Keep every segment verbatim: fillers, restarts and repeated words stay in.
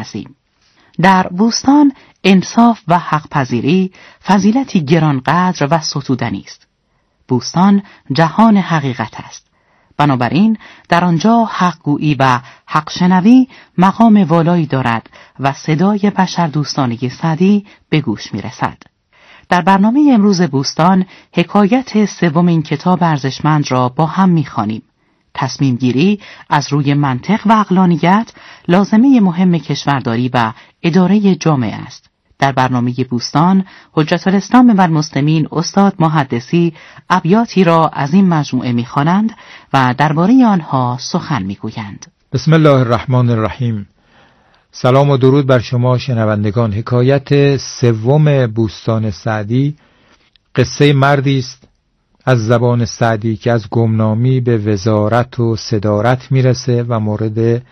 هستیم. در بوستان انصاف و حق پذیری فضیلتی گرانقدر و ستودنی است. بوستان جهان حقیقت است. بنابراین در آنجا حقگویی و حق شنوی مقام والایی دارد و صدای بشردوستانه سعدی به گوش می رسد. در برنامه امروز بوستان حکایت سوم این کتاب ارزشمند را با هم می خوانیم. تصمیم گیری از روی منطق و عقلانیت لازمه مهم کشورداری و اداره جامعه است. در برنامه بوستان حجت الاسلام و المسلمین استاد محدثی ابیاتی را از این مجموعه می‌خوانند و درباره آنها سخن می‌گویند. بسم الله الرحمن الرحیم. سلام و درود بر شما شنوندگان. حکایت سوم بوستان سعدی قصه مردی است از زبان سعدی که از گمنامی به وزارت و صدارت میرسه و مورد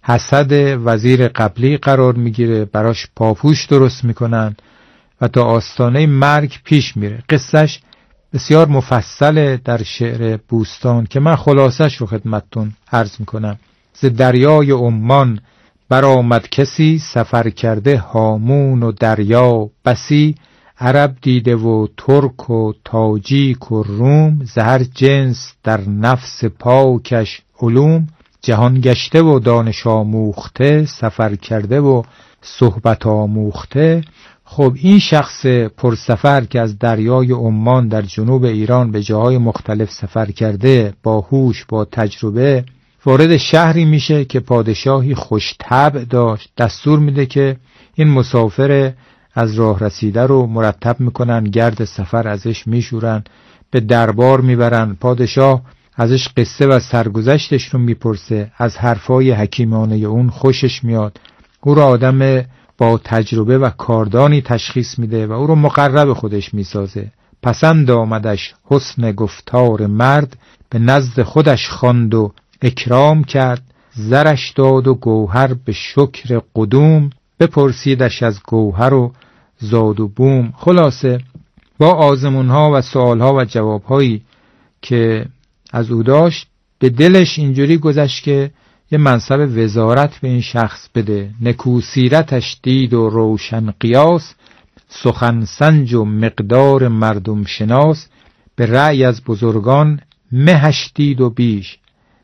حسد وزیر قبلی قرار میگیره. براش پاپوش درست میکنن و تا آستانه مرگ پیش میره. قصهش بسیار مفصله در شعر بوستان که من خلاصش رو خدمتتون عرض میکنم. ز دریای عمان برآمد کسی، سفر کرده هامون و دریا بسی، عرب دیده و ترک و تاجیک و روم، ز هر جنس در نفس پاکش علوم، جهان گشته و دانش آموخته، سفر کرده و صحبت آموخته. خب این شخص پرسفر که از دریای عمان در جنوب ایران به جاهای مختلف سفر کرده، با هوش با تجربه، وارد شهری میشه که پادشاهی خوش طبع داشت. دستور میده که این مسافر از راه رسیده رو مرتب میکنن، گرد سفر ازش میشورن، به دربار میبرن. پادشاه ازش قصه و سرگذشتش رو میپرسه، از حرفای حکیمانه اون خوشش میاد، او رو آدم با تجربه و کاردانی تشخیص میده و او رو مقرب خودش میسازه. پسند آمدش حسن گفتار مرد، به نزد خودش خواند و اکرام کرد، زرش داد و گوهر به شکر قدوم، بپرسیدش از گوهر و زاد و بوم. خلاصه با آزمونها و سوالها و جوابهایی که از او داشت، به دلش اینجوری گذشت که یه منصب وزارت به این شخص بده. نکو سیرتش دید و روشن قیاس، سخن سنج و مقدار مردم شناس، به رأی از بزرگان مهش دید و بیش،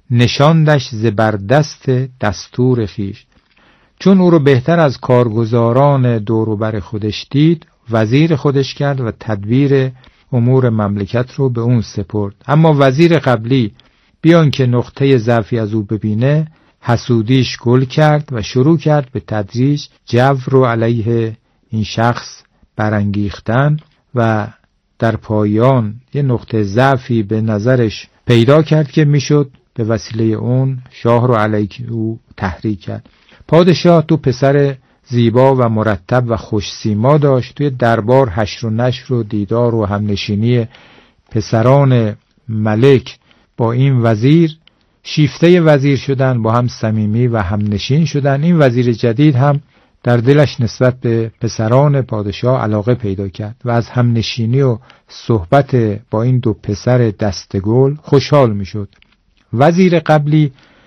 نشاندش زبردست دستور خیش. چون او رو بهتر از کارگزاران دوروبر خودش دید، وزیر خودش کرد و تدبیر امور مملکت رو به اون سپرد. اما وزیر قبلی بیان که نقطه ضعفی از او ببینه، حسودیش گل کرد و شروع کرد به تدریج جو رو علیه این شخص برانگیختن و در پایان یه نقطه ضعفی به نظرش پیدا کرد که میشد به وسیله اون شاه رو علیه او تحریک کرد. پادشاه تو پسر زیبا و مرتب و خوش سیما داشت. توی دربار حشر و نشر و دیدار و همنشینی پسران ملک با این وزیر شیفته وزیر شدن، با هم صمیمی و همنشین شدن. این وزیر جدید هم در دلش نسبت به پسران پادشاه علاقه پیدا کرد و از همنشینی و صحبت با این دو پسر دستگل خوشحال می شد. وزیر قبلی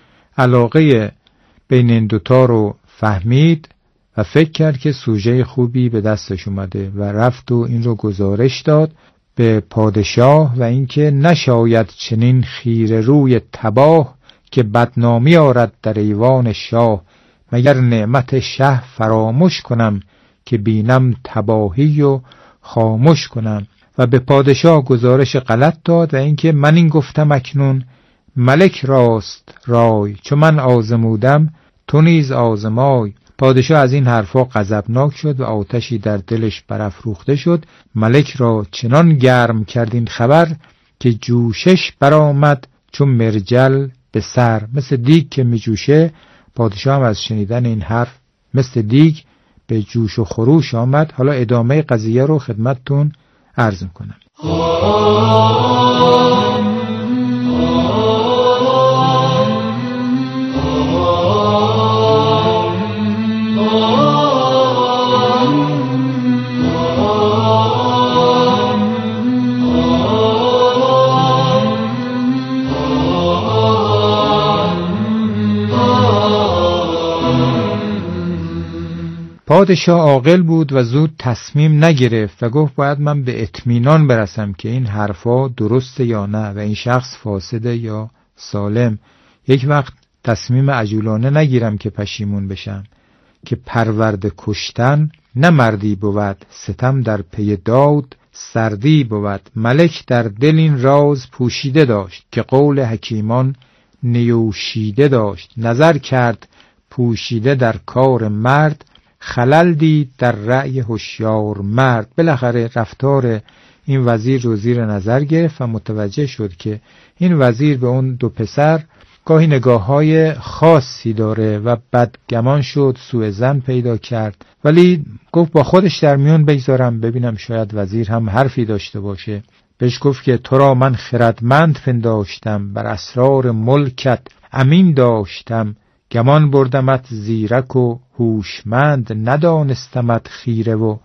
علاقه بین این دوتا رو فهمید و فکر کرد که سوژه خوبی به دستش اومده و رفت و این رو گزارش داد به پادشاه و اینکه نشاید چنین خیره روی تباه، که بدنامی آرد در ایوان شاه، مگر نعمت شه فراموش کنم، که بینم تباهی و خاموش کنم. و به پادشاه گزارش غلط داد و اینکه من این گفتم اکنون ملک راست رای، چون من آزمودم تو نیز آزمای. پادشاه از این حرفا غضبناک شد و آتشی در دلش برافروخته شد. ملک را چنان گرم کرد این خبر، که جوشش برآمد چون مرجل به سر. مثل دیگ که می جوشه، پادشاه هم از شنیدن این حرف مثل دیگ به جوش و خروش آمد. حالا ادامه قضیه رو خدمتتون عرض میکنم. پادشاه عاقل بود و زود تصمیم نگرفت و گفت باید من به اطمینان برسم که این حرفا درسته یا نه و این شخص فاسده یا سالم. یک وقت تصمیم عجولانه نگیرم که پشیمون بشم. که پرورد کشتن نه مردی بود، ستم در پی داد سردی بود. ملک در دل این راز پوشیده داشت، که قول حکیمان نیوشیده داشت. نظر کرد پوشیده در کار مرد، خلل دید در رأی هوشیار مرد. بالاخره رفتار این وزیر رو زیر نظر گرفت و متوجه شد که این وزیر به اون دو پسر گاهی نگاه‌های خاصی داره و بدگمان شد، سوء ظن پیدا کرد. ولی گفت با خودش در میون بگذارم ببینم شاید وزیر هم حرفی داشته باشه. بهش گفت که تو را من خردمند پنداشتم، بر اسرار ملکت امین داشتم. گمان بردمت زیرک و هوشمند، ندانستمت خیره و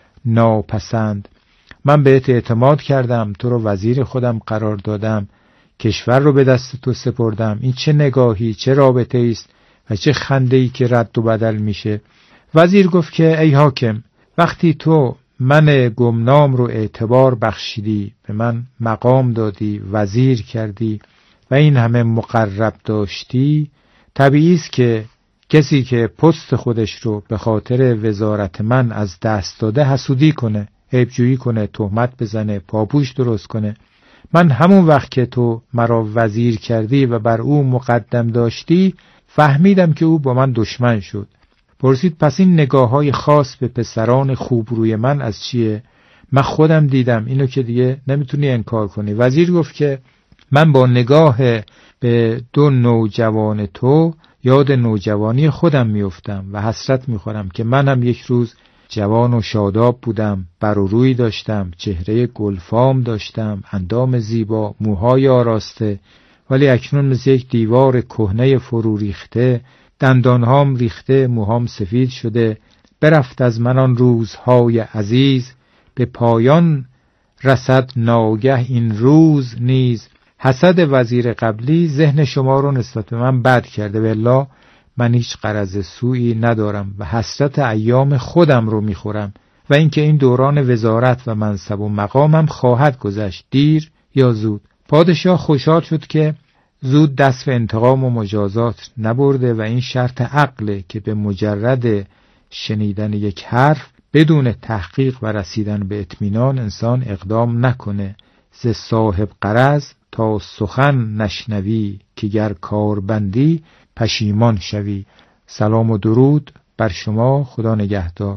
ناپسند. من بهت اعتماد کردم، تو رو وزیر خودم قرار دادم، کشور رو به دست تو سپردم. این چه نگاهی، چه رابطه است و چه خنده‌ای که رد و بدل میشه. وزیر گفت که ای حاکم، وقتی تو من گمنام رو اعتبار بخشیدی، به من مقام دادی، وزیر کردی و این همه مقرب داشتی، طبیعی است که کسی که پست خودش رو به خاطر وزارت من از دست داده حسودی کنه، عیبجویی کنه، تهمت بزنه، پاپوش درست کنه. من همون وقت که تو مرا وزیر کردی و بر او مقدم داشتی فهمیدم که او با من دشمن شد. پرسید پس این نگاه‌های خاص به پسران خوب روی من از چیه؟ من خودم دیدم، اینو که دیگه نمیتونی انکار کنی. وزیر گفت که من با نگاه به دو نوجوان تو یاد نوجوانی خودم میافتم و حسرت میخورم که من هم یک روز جوان و شاداب بودم، بر و روی داشتم، چهره گلفام داشتم، اندام زیبا، موهای آراسته، ولی اکنون مثل یک دیوار کهنه فرو ریخته، دندانهام ریخته، موهام سفید شده. برفت از من آن روزهای عزیز، به پایان رسد ناگه این روز نیز. حسد وزیر قبلی ذهن شما رو نسبت به من بد کرده، والله من هیچ غرض سوئی ندارم و حسرت ایام خودم رو میخورم و اینکه این دوران وزارت و منصب و مقامم خواهد گذشت، دیر یا زود. پادشاه خوشحال شد که زود دست به انتقام و مجازات نبرده و این شرط عقله که به مجرد شنیدن یک حرف بدون تحقیق و رسیدن به اطمینان انسان اقدام نکنه. ز صاحب غرض تا سخن نشنوی، که گر کار بندی پشیمان شوی. سلام و درود بر شما، خدا نگهدار.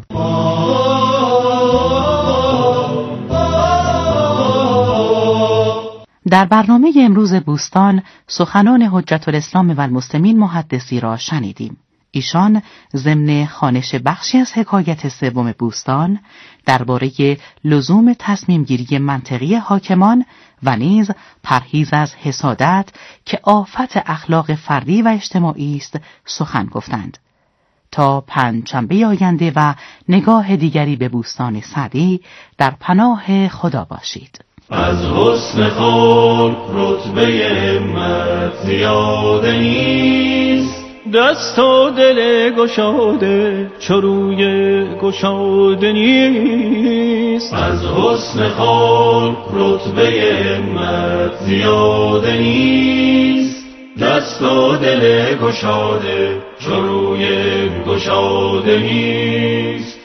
در برنامه امروز بوستان سخنان حجت الاسلام و المسلمین محدثی را شنیدیم. ایشان ضمن خوانش بخشی از حکایت سوم بوستان درباره لزوم تصمیم گیری منطقی حاکمان و نیز پرهیز از حسادت که آفت اخلاق فردی و اجتماعی است سخن گفتند. تا پنجشنبه آینده و نگاه دیگری به بوستان سعدی، در پناه خدا باشید. از حسن خلق رتبه همت زیاده نیست، دست و دل گشاده چروی گشاده نیست. از حسن خلق رتبه همت زیاده نیست، دست و دل گشاده چروی گشاده نیست.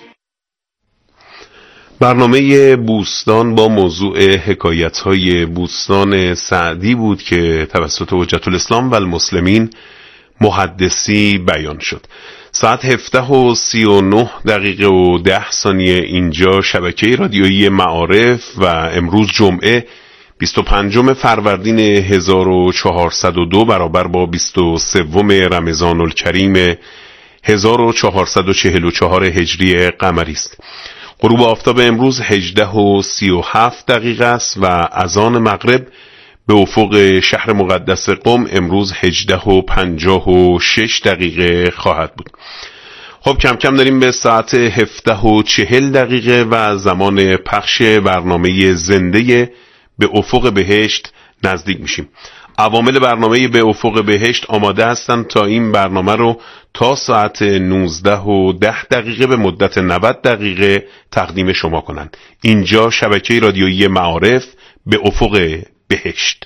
برنامه بوستان با موضوع حکایت‌های بوستان سعدی بود که توسط حجت الاسلام و المسلمین محدثی بیان شد. ساعت هفده و سی و نه دقیقه و ده ثانیه اینجا شبکه رادیویی معارف و امروز جمعه بیست و پنجم فروردین هزار و چهارصد و دو برابر با بیست و سوم رمضان الکریم هزار و چهارصد و چهل و چهار هجری قمری است. غروب آفتاب امروز هجده و سی و هفت دقیقه است و اذان مغرب به افق شهر مقدس قم امروز هجده و پنجاه و شش دقیقه خواهد بود. خب کم کم داریم به ساعت هفده و چهل دقیقه و زمان پخش برنامه زنده به افق بهشت نزدیک میشیم. عوامل برنامه به افق بهشت آماده هستند تا این برنامه رو تا ساعت نوزده و ده دقیقه به مدت نود دقیقه تقدیم شما کنند. اینجا شبکه رادیویی معارف به افق بهشت.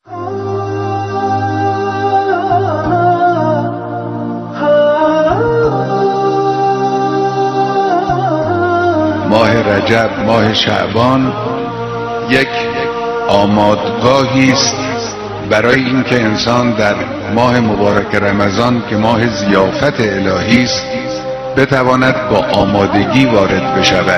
ماه رجب، ماه شعبان یک آمادگاهی است برای اینکه انسان در ماه مبارک رمضان که ماه ضیافت الهی است بتواند با آمادگی وارد بشود.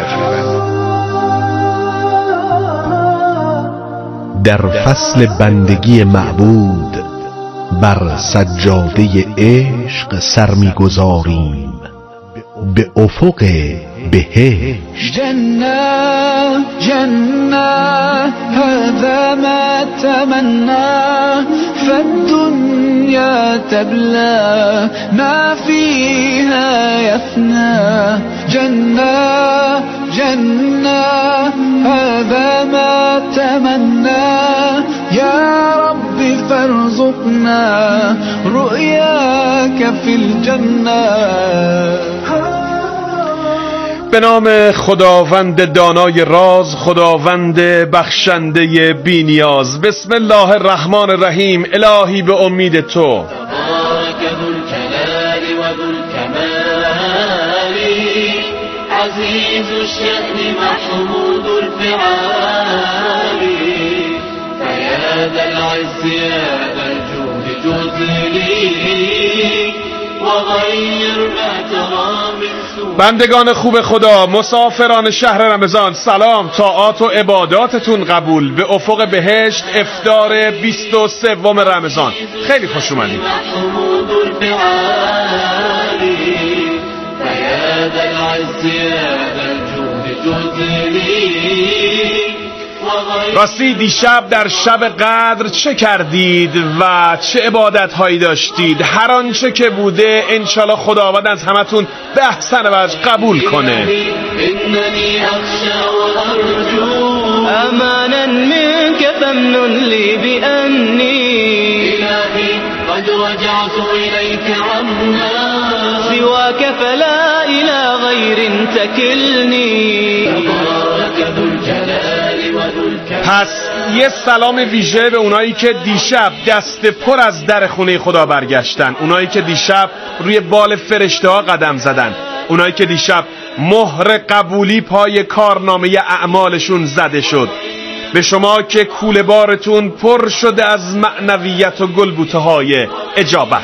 در فصل بندگی معبود بر سجاده عشق سر می‌گذاریم به افق بهشت. جنة جنة هذا ما تمنى فالدنيا تبلى ما فيها يفنى. جنة جنة هذا ما تمنى يا رب فارزقنا رؤياك في الجنة. به نام خداوند دانای راز، خداوند بخشنده بی نیاز. بسم الله الرحمن الرحیم. الهی به امید تو. تبارک ذو الجلال و ذو الکمال عزیز الشأن محمود الفعال فیا ذا العز یا ذا الجود جزلی وغیر ما ترى من سوء. بندگان خوب خدا، مسافران شهر رمضان، سلام. طاعات و عباداتتون قبول. به افق بهشت افطار بیست و سوم رمضان. خیلی خوش اومدید. محمود الفعال فیا ذا العز یا ذا الجود جزلی. راستی دیشب در شب قدر چه کردید و چه عبادت هایی داشتید؟ هر آنچه که بوده انشالله خداوند از همتون به احسن وجه قبول کنه. اننی اخشى و ارجو أمانا منك فمن لي بأني الهی قد رجعت الیک عما سواك فلا إلى غير تكلني. تبارک ذو الجلال و ذو الکمال. پس یه سلام ویژه به اونایی که دیشب دست پر از در خونه خدا برگشتن، اونایی که دیشب روی بال فرشته ها قدم زدن، اونایی که دیشب مهر قبولی پای کارنامه اعمالشون زده شد. به شما که کوله بارتون پر شده از معنویت و گلبوته های اجابت.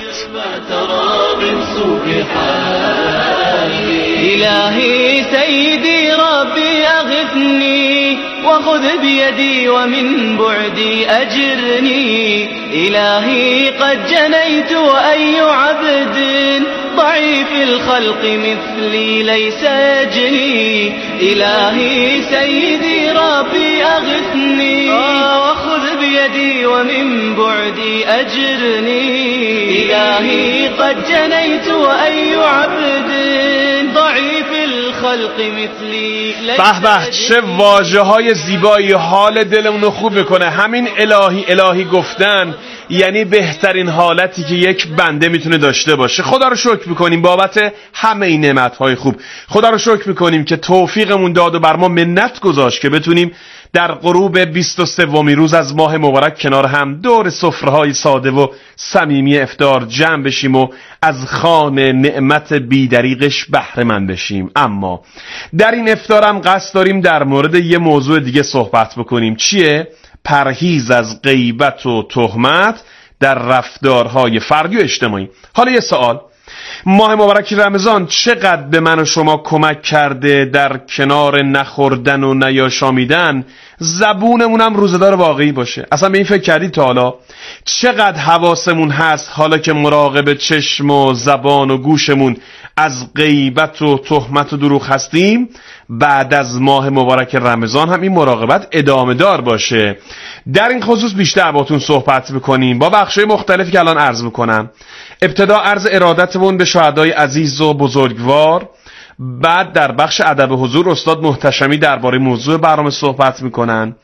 إلهي سيدي ربي أغثني وخذ بيدي ومن بعدي أجرني. إلهي قد جنيت وأي عبد ضعيف الخلق مثلي ليس يجني. إلهي سيدي ربي أغثني وخذ بيدي ومن بعدي أجرني. إلهي قد جنيت وأي عبد ضعيف الخلق مثلي ليس. به به، چه واژه های زیبایی، حال دلمونو خوب میکنه. همین الهی الهی گفتن یعنی بهترین حالتی که یک بنده میتونه داشته باشه. خدا رو شکر میکنیم بابت همه این نعمت‌های خوب. خدا رو شکر میکنیم که توفیقمون داد و بر ما منت گذاشت که بتونیم در غروب بیست و سومین روز از ماه مبارک کنار هم دور سفره‌های ساده و صمیمی افطار جمع بشیم و از خوان نعمت بی‌دریغش بهره مند بشیم. اما در این افطارم قصد داریم در مورد یه موضوع دیگه صحبت بکنیم. چیه؟ پرهیز از غیبت و تهمت در رفتارهای فردی و اجتماعی. حالا یه سوال، ماه مبارک رمضان چقدر به من و شما کمک کرده در کنار نخوردن و نیاشامیدن زبونمونم روزدار واقعی باشه؟ اصلا به این فکر کردید تا حالا؟ چقدر حواسمون هست حالا که مراقب چشم و زبان و گوشمون از غیبت و تهمت و دروغ هستیم؟ بعد از ماه مبارک رمضان هم این مراقبت ادامه دار باشه. در این خصوص بیشتر باتون صحبت میکنیم با بخشای مختلفی که الان عرض میکنم. ابتدا عرض ارادتمون به شهدای عزیز و بزرگوار، بعد در بخش ادب حضور استاد محتشمی درباره موضوع برنامه صحبت میکنن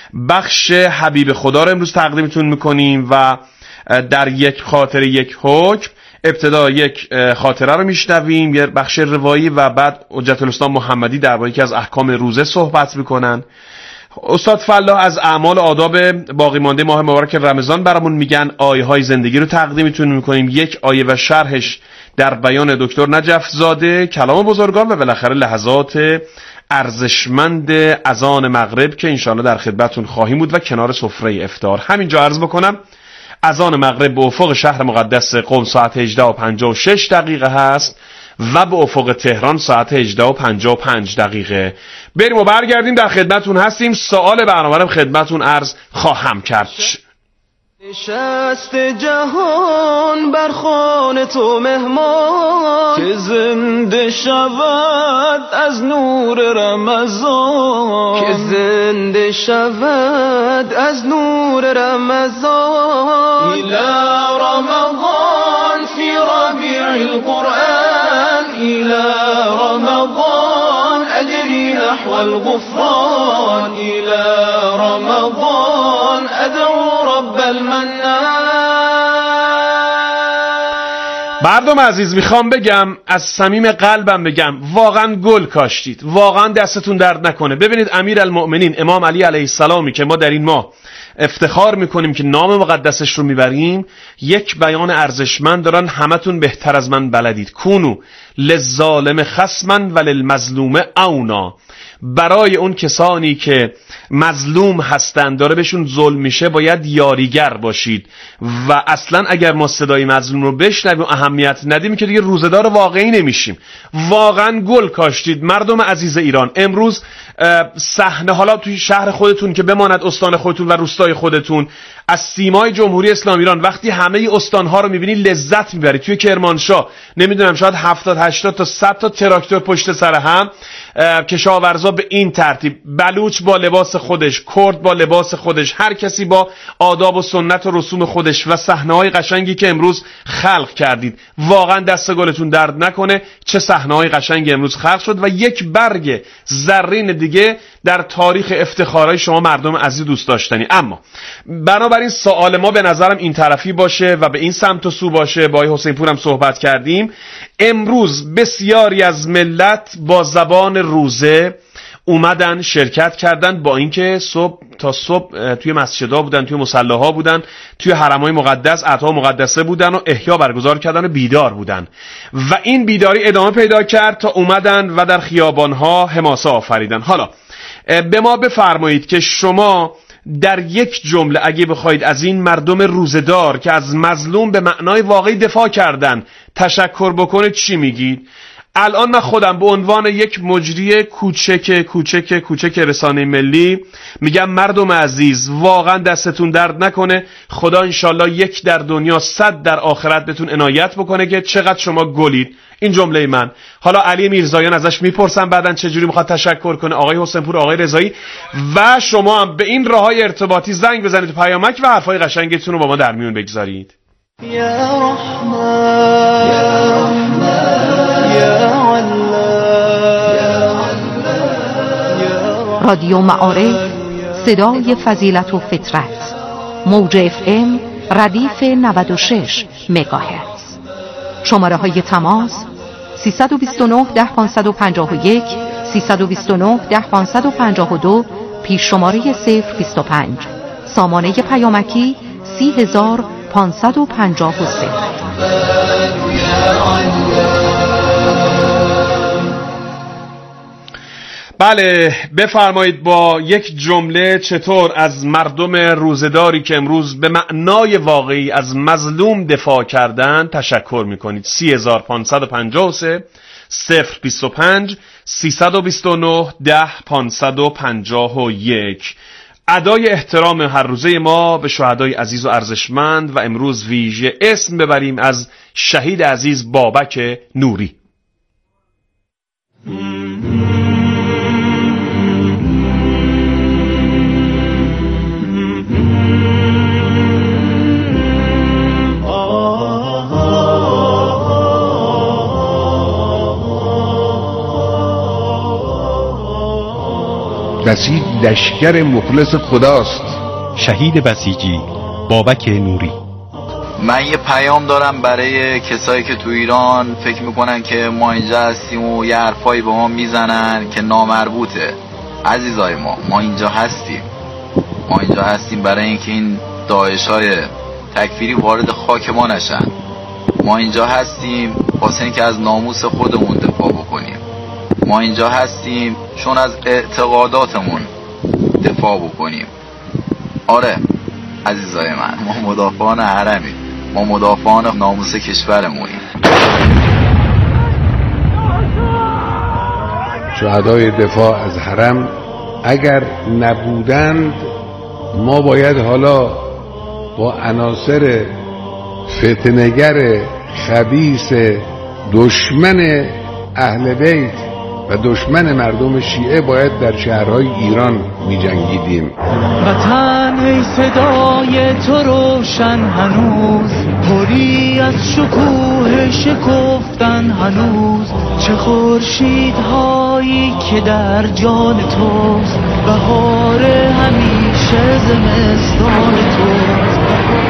بخش حبیب خدا رو امروز تقدیمتون میکنیم و در یک خاطره یک حکم ابتدا یک خاطره رو میشنویم، یه بخش روایی و بعد حجت الاسلام محمدی درباره یکی از احکام روزه صحبت میکنن. استاد فلاح از اعمال آداب باقی مانده ماه مبارک رمضان برامون میگن، آیه های زندگی رو تقدیمتون میکنیم، یک آیه و شرحش در بیان دکتر نجف زاده، کلام بزرگان و بالاخره لحظات ارزشمند اذان مغرب که انشاءالله در خدمتتون خواهیم بود و کنار سفره افطار. همینجا عرض بکنم اذان مغرب به افق شهر مقدس قم ساعت هجده و پنجاه و شش دقیقه هست و به افق تهران ساعت هجده و پنجاه و پنج دقیقه. بریم و برگردیم، در خدمتتون هستیم. سوال برنامه رو خدمتتون عرض خواهم کرد. نشست جهان بر خوان تو مهمان، که زنده شود از نور رمضان، که زنده شود از نور رمضان. الى رمضان فی ربیع القرآن، الى رمضان اجری نحو الغفران، الى رمضان ادعو رب المنان. مردم عزیز میخوام بگم، از صمیم قلبم بگم، واقعا گل کاشتید، واقعا دستتون درد نکنه. ببینید امیر المؤمنین امام علی علیه السلامی که ما در این ماه افتخار میکنیم که نام مقدسش رو میبریم، یک بیان ارزشمند دارن، همتون بهتر از من بلدید. کونو للظالم خصما وللمظلوم اونا، برای اون کسانی که مظلوم هستند، داره بهشون ظلم میشه، باید یاریگر باشید. و اصلا اگر ما صدای مظلوم رو بشنویم و اهمیت ندیم که دیگه روزدار واقعی نمیشیم. واقعا گل کاشتید مردم عزیز ایران. امروز صحنه، حالا توی شهر خودتون که بماند استان خودتون و روستای خودتون، از سیمای جمهوری اسلامی ایران وقتی همه استانها رو میبینی لذت میبری. توی کرمانشاه نمیدونم شاید هفتاد هشتاد تا صد تا تراکتور پشت سر هم، کشاورزا به این ترتیب، بلوچ با لباس خودش، کرد با لباس خودش، هر کسی با آداب و سنت و رسوم خودش و صحنه‌های قشنگی که امروز خلق کردید. واقعا دست گلتون درد نکنه، چه صحنه‌های قشنگی امروز خلق شد و یک برگ زرین دیگه در تاریخ افتخارهای شما مردم عزیز دوست داشتنی. اما بنابراین سوال ما به نظرم این طرفی باشه و به این سمت و سو باشه. با حسین پور هم صحبت کردیم. امروز بسیاری از ملت با زبان روزه اومدن شرکت کردن، با اینکه صبح تا صبح توی مسجدها بودن، توی مصلاها بودن، توی حرمای مقدس، عطا مقدسه بودن و احیا برگزار کردن و بیدار بودن و این بیداری ادامه پیدا کرد تا اومدن و در خیابانها حماسه آفریدن. حالا به ما بفرمایید که شما در یک جمله اگه بخواید از این مردم روزدار که از مظلوم به معنای واقعی دفاع کردن تشکر بکنید چی میگید؟ الان من خودم به عنوان یک مجری کوچک کوچک کوچک رسانه ملی میگم مردم عزیز، واقعا دستتون درد نکنه. خدا انشالله یک در دنیا صد در آخرت بهتون عنایت بکنه که چقدر شما گلید. این جمله من. حالا علی میرزایان ازش میپرسم بعدن چجوری میخواد تشکر کنه، آقای حسین پور، آقای رضایی، و شما هم به این راههای ارتباطی زنگ بزنید، پیامک و حرفای قشنگتون رو با ما در میون بگذارید. یا رحمان یا رحمان یا رادیو معارف، صدای فضیلت و فطرت، موج اف ام ردیف نود و شش مگاهرتز. شماره های تماس سیصد و بیست و نه ده پانصد و پنجاه و یک، سیصد و بیست و نه ده پانصد و پنجاه و دو، پیش شماره صفر بیست و پنج، سامانه پیامکی سی هزار پانصد و پنجاه و سه. بله بفرمایید با یک جمله چطور از مردم روزداری که امروز به معنای واقعی از مظلوم دفاع کردن تشکر میکنید. سی هزار پانصد و پنجاه و سه، صفر بیست و پنج، سیصد و بیست و نه ده پانصد و پنجاه و یک. ادای احترام هر روزه ما به شهدای عزیز و ارزشمند و امروز ویژه اسم ببریم از شهید عزیز بابک نوری. بسیج لشکر مخلص خداست. شهید بسیجی بابک نوری. من یه پیام دارم برای کسایی که تو ایران فکر میکنن که ما اینجا هستیم و یه حرفایی به ما میزنن که نامربوطه. عزیزای ما ما اینجا هستیم، ما اینجا هستیم برای اینکه این داعش های تکفیری وارد خاک ما نشن. ما اینجا هستیم واسه اینکه از ناموس خودمون دفاع بکنیم. ما اینجا هستیم چون از اعتقاداتمون دفاع بکنیم. آره عزیزای من، ما مدافعان حرمیم، ما مدافعان ناموس کشورمونیم. شهدای دفاع از حرم اگر نبودند، ما باید حالا با عناصر فتنه‌گر خبیث دشمن اهل بیت و دشمن مردم شیعه باید در شهرهای ایران می جنگیدیم. وطن ای صدای تو روشن هنوز، پری از شکوه شکفتن هنوز. چه خورشیدهایی که در جان توست، بهار همیشه زمستان توست،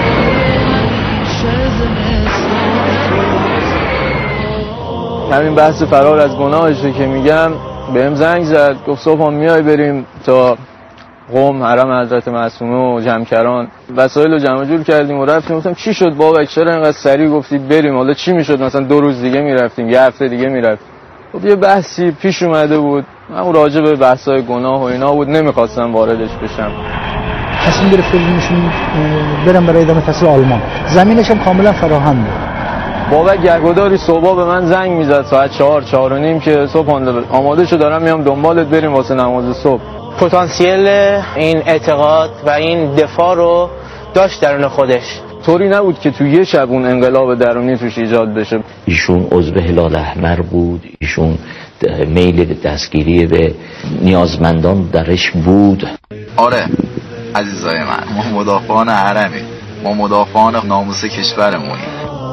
همیشه زمستان توست. همین بحث فرار از گناهشه که میگم، بهم زنگ زد گفت صبح میای بریم تا قم حرم حضرت معصومه و جمکران. وسایل رو جمع جور کردیم و رفتیم. گفتم چی شد بابک چرا اینقدر سریع گفتید بریم؟ حالا چی میشد مثلا دو روز دیگه میرفتیم، یه هفته دیگه میرفتیم. خب یه بحثی پیش اومده بود، من راجع به بحث‌های گناه و اینا بود، نمیخواستم واردش بشم. تصمیم گرفتیم میشیم برم برای ادامه تحصیل آلمان. زمینش هم کاملا فراهم بود. بابک گهگداری صبح به من زنگ میزد ساعت چهار چهار و نیم که صبح آماده شو دارم میام دنبالت بریم واسه نماز صبح. پتانسیل این اعتقاد و این دفاع رو داشت درون خودش. طوری نبود که تو یه شب اون انقلاب درونی توش ایجاد بشه. ایشون عضو هلال احمر بود، ایشون میل به دستگیری به نیازمندان درش بود. آره عزیزای من، ما مدافعان حرمیم، ما مدافعان ناموس کشورمونیم.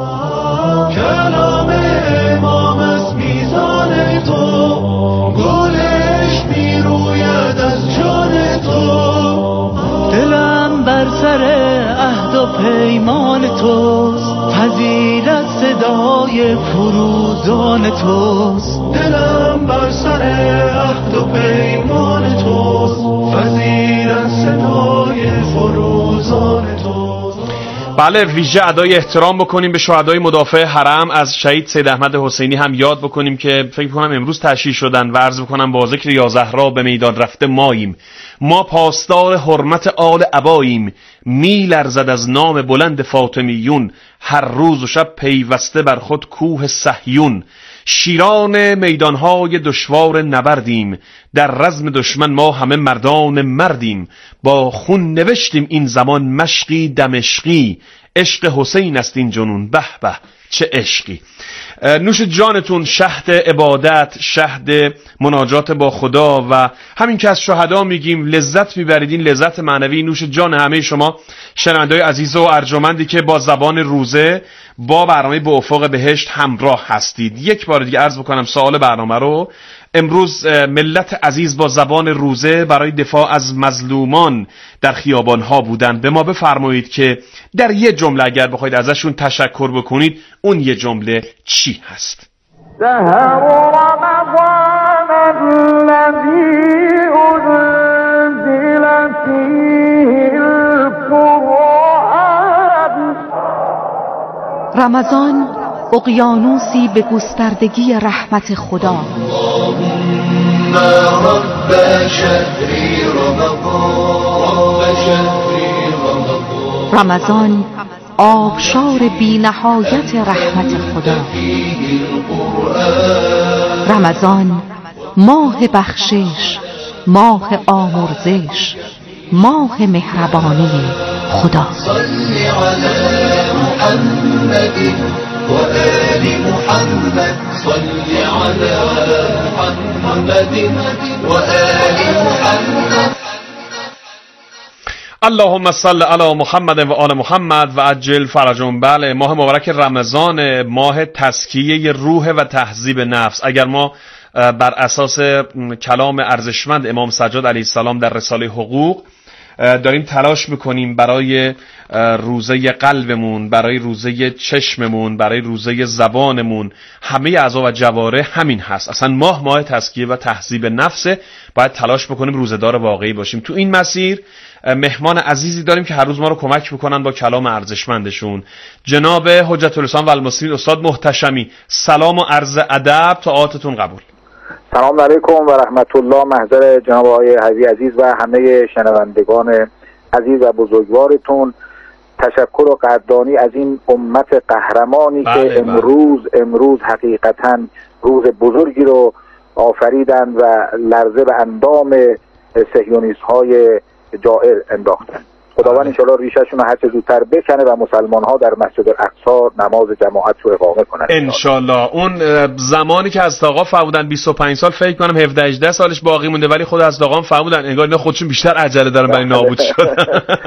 کلام امام از میزان تو، گلش میروید از جان تو. دلم بر سر عهد و پیمان توست، فضیلت صدای فروزان توست. دلم بر سر عهد و پیمان توست، فضیلت صدای فروزان توست. بله، ویژه ادای احترام بکنیم به شهدای مدافع حرم. از شهید سید احمد حسینی هم یاد بکنیم که فکر کنم امروز تشییع شدن و عرض بکنم با ذکر یا زهرا به میدان رفته ماییم. ما پاسدار حرمت آل اباییم، می لرزد از نام بلند فاطمیون، هر روز و شب پیوسته بر خود کوه صهیون. شیران میدانهای دشوار نبردیم، در رزم دشمن ما همه مردان مردیم. با خون نوشتیم این زمان مشقی دمشقی، عشق حسین است این جنون، به به چه عشقی. نوش جانتون، شهد عبادت، شهد مناجات با خدا و همین که از شهدا میگیم لذت میبرید، این لذت معنوی نوش جان همه شما شنونده‌های عزیز و ارجمندی که با زبان روزه با برنامه به افق بهشت همراه هستید. یک بار دیگه عرض بکنم سوال برنامه رو. امروز ملت عزیز با زبان روزه برای دفاع از مظلومان در خیابان‌ها بودند. به ما بفرمایید که در یه جمله اگر بخواید ازشون تشکر بکنید، اون یه جمله چی هست؟ شهر رمضان الذی انزل فیه القرآن. رمضان اقیانوسی به گستردگی رحمت خدا. رب شهری رمضان. رمضان آبشار بی نهایت رحمت خدا. رمضان ماه بخشش، ماه آمرزش، ماه مهربانی خدا. صلی علی محمد و آل محمد، صلی علی محمد و آل محمد. اللهم صل علی محمد و آل محمد و عجل فرجهم. بله، ماه مبارک رمضان، ماه تزکیه روح و تهذیب نفس. اگر ما بر اساس کلام ارزشمند امام سجاد علیه السلام در رساله حقوق داریم تلاش میکنیم برای روزه قلبمون، برای روزه چشممون، برای روزه زبانمون. همه اعضا و جوارح همین هست. اصلا ماه ماه تزکیه و تهذیب نفسه. باید تلاش بکنیم روزه‌دار واقعی باشیم. تو این مسیر مهمان عزیزی داریم که هر روز ما رو کمک میکنن با کلام ارزشمندشون. جناب حجت الاسلام و المسلمین استاد محتشمی، سلام و عرض ادب، طاعاتتون قبول. سلام علیکم و رحمت الله. محضر جناب آقای حوی عزیز و همه شنوندگان عزیز و بزرگوارتون، تشکر و قدردانی از این امت قهرمانی بله که امروز بله. امروز حقیقتا روز بزرگی رو آفریدن و لرزه به اندام صهیونیست های جائر انداختن. خداوند انشاءالله ریشه‌شون رو هر چه زودتر بکنه و مسلمان ها در مسجد الاقصی نماز جماعت رو اقامه کنن انشاءالله. اون زمانی که از آقا فرمودن بیست و پنج سال، فکر کنم هفده هجده سالش باقی مونده، ولی خود از آقا فرمودن انگار اینا خودشون بیشتر عجله دارن برای نابود شدن.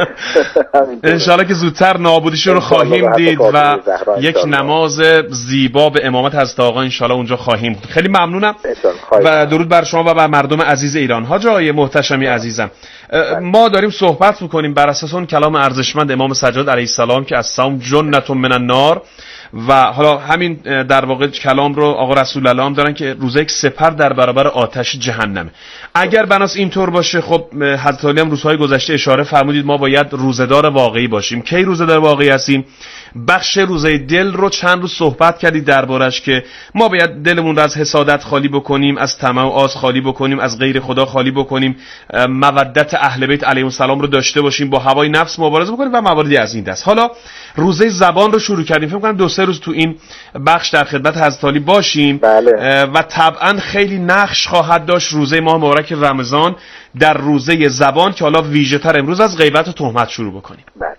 انشاءالله که زودتر نابودیشون رو خواهیم دید و یک نماز زیبا به امامت از آقا انشاءالله اونجا خواهیم بود. خیلی ممنونم و درود بر شما و بر مردم عزیز ایران. حاج آقای محتشمی عزیزم، ما داریم صحبت میکنیم بر اساس اون کلام ارزشمند امام سجاد علیه السلام که از صوم جنة من النار، و حالا همین در واقع کلام رو آقا رسول الله هم دارن که روزه یک سپر در برابر آتش جهنمه. اگر بناس اینطور باشه، خب حضرت علی هم روزهای گذشته اشاره فرمودید ما باید روزه‌دار واقعی باشیم. کی روزه‌دار واقعی هستیم؟ بخش روزه دل رو چند روز صحبت کردید دربارش که ما باید دلمون رو از حسادت خالی بکنیم، از طمع و آز خالی بکنیم، از غیر خدا خالی بکنیم، مودت اهل بیت علیهم السلام رو داشته باشیم، با هوای نفس مبارزه بکنیم و مواردی از این دست. حالا روزه زبان رو شروع کردیم، فکر کنم دو سه روز تو این بخش در خدمت حضرت علی باشیم. بله. و طبعا خیلی نقش خواهد داشت روزه ماه مبارک رمضان در روزه زبان که حالا ویژه‌تر امروز از غیبت و تهمت شروع بکنیم. بله.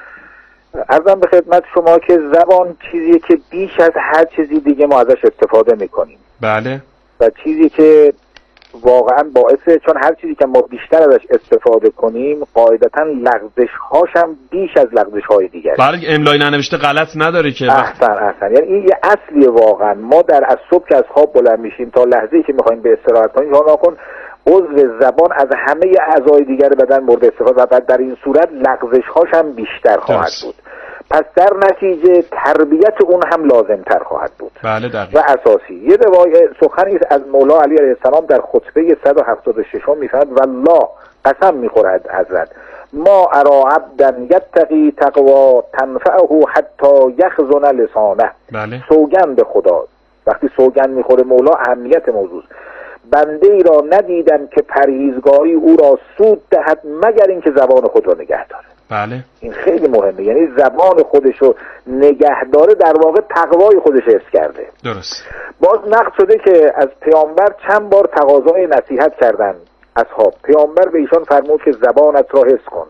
عرضم به خدمت شما که زبان چیزیه که بیش از هر چیزی دیگه ما ازش استفاده میکنیم. بله. و چیزی که واقعا باعثه، چون هر چیزی که ما بیشتر ازش استفاده کنیم قاعدتا لغزش هاش هم بیش از لغزش های دیگه. بله، املای ننوشته غلط نداره که. احسن احسن. یعنی این یه اصلیه واقعا. ما در از صبح که از خواب بلند میشیم تا لحظه‌ای که میخوایم به استراحت کنیم، ها نکن عضو زبان از همه اعضای دیگر بدن مورد استفاده و بعد در این صورت لغزش هاش هم بیشتر خواهد بود. پس در نتیجه تربیت اون هم لازمتر خواهد بود. بله دقیقا. و اساسی. یه روایت سخنی از مولا علی علیه السلام در خطبه صد و هفتاد و شش میفرماید والله قسم میخورد حضرت ما ارا عبدا یتقی تقوا تنفعه حتی یخزن لسانه. بله. سوگند به خدا. وقتی سوگند میخوره مولا اهمیت موضوع، بنده ای را ندیدم که پرهیزگاری او را سود دهد مگر اینکه زبان خود را نگه داره. بله. این خیلی مهمه. یعنی زبان خودش رو نگه داره، در واقع تقوای خودش حفظ کرده. درست. باز نقل شده که از پیامبر چند بار تقاضای نصیحت کردن اصحاب. پیامبر به ایشان فرمود که زبانت را حفظ کن.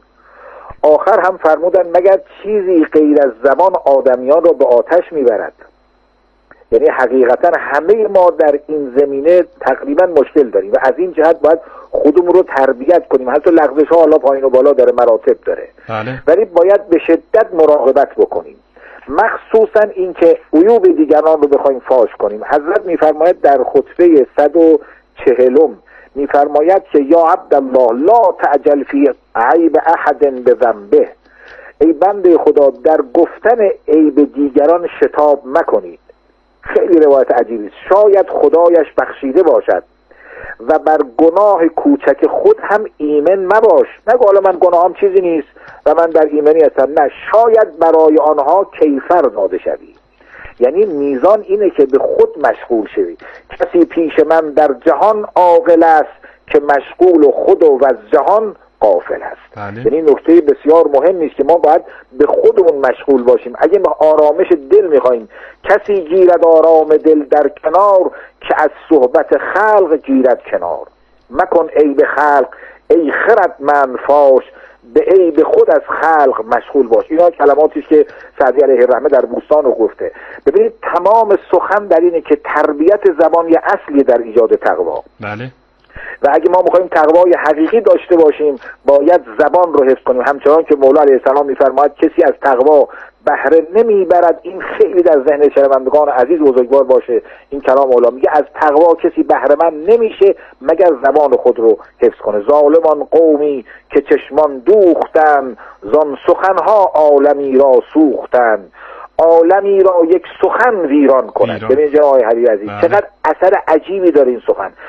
آخر هم فرمودن مگر چیزی غیر از زبان آدمیان را به آتش میبرد. یعنی حقیقتا همه ما در این زمینه تقریبا مشکل داریم و از این جهت باید خودمون رو تربیت کنیم. حتی لغزش ها حالا پایین و بالا داره، مراتب داره. بله. ولی باید به شدت مراقبت بکنیم، مخصوصا اینکه عیوب دیگران رو بخوایم فاش کنیم. حضرت میفرماید در خطبه صد و چهلم میفرماید که یا عبدالله لا تعجل فی عیب احد بذنبه، ای بنده خدا در گفتن عیب دیگران شتاب مکنید. خیلی روایت عجیبی است. شاید خدایش بخشیده باشد و بر گناه کوچک خود هم ایمن مباش. نگو حالا من گناهم چیزی نیست و من در ایمنی هستم. نه، شاید برای آنها کیفر داده شوی. یعنی میزان اینه که به خود مشغول شوی. کسی پیش من در جهان عاقل است که مشغول خود و از جهان غافل است. بله. یعنی نکته بسیار مهمی است که ما باید به خودمون مشغول باشیم. اگه ما آرامش دل میخوایم، کسی گیرد آرام دل در کنار که از صحبت خلق گیرد کنار. مکن عیب خلق ای خردمند فاش، به عیب خود از خلق مشغول باش. اینا کلماتی است که سعدی علیه الرحمه در بوستان رو گفته. ببینید تمام سخن در اینه که تربیت زبان یه اصلی در ایجاد تقوا. بله. و اگه ما میخوایم تقوای حقیقی داشته باشیم باید زبان رو حفظ کنیم. همچنان که مولا علیه السلام میفرماید کسی از تقوا بهره نمیبرد. این خیلی در ذهن شنوندگان عزیز بزرگوار باشه. این کلام مولا میگه از تقوا کسی بهره مند نمیشه مگر زبان خود رو حفظ کنه. ظالمان قومی که چشمان دوختن، زان سخنها عالمی را سوختن. عالمی را یک سخن ویران کنند. ببین جناب حبیب عزیز چقدر اثر عجیبی داره این سخن.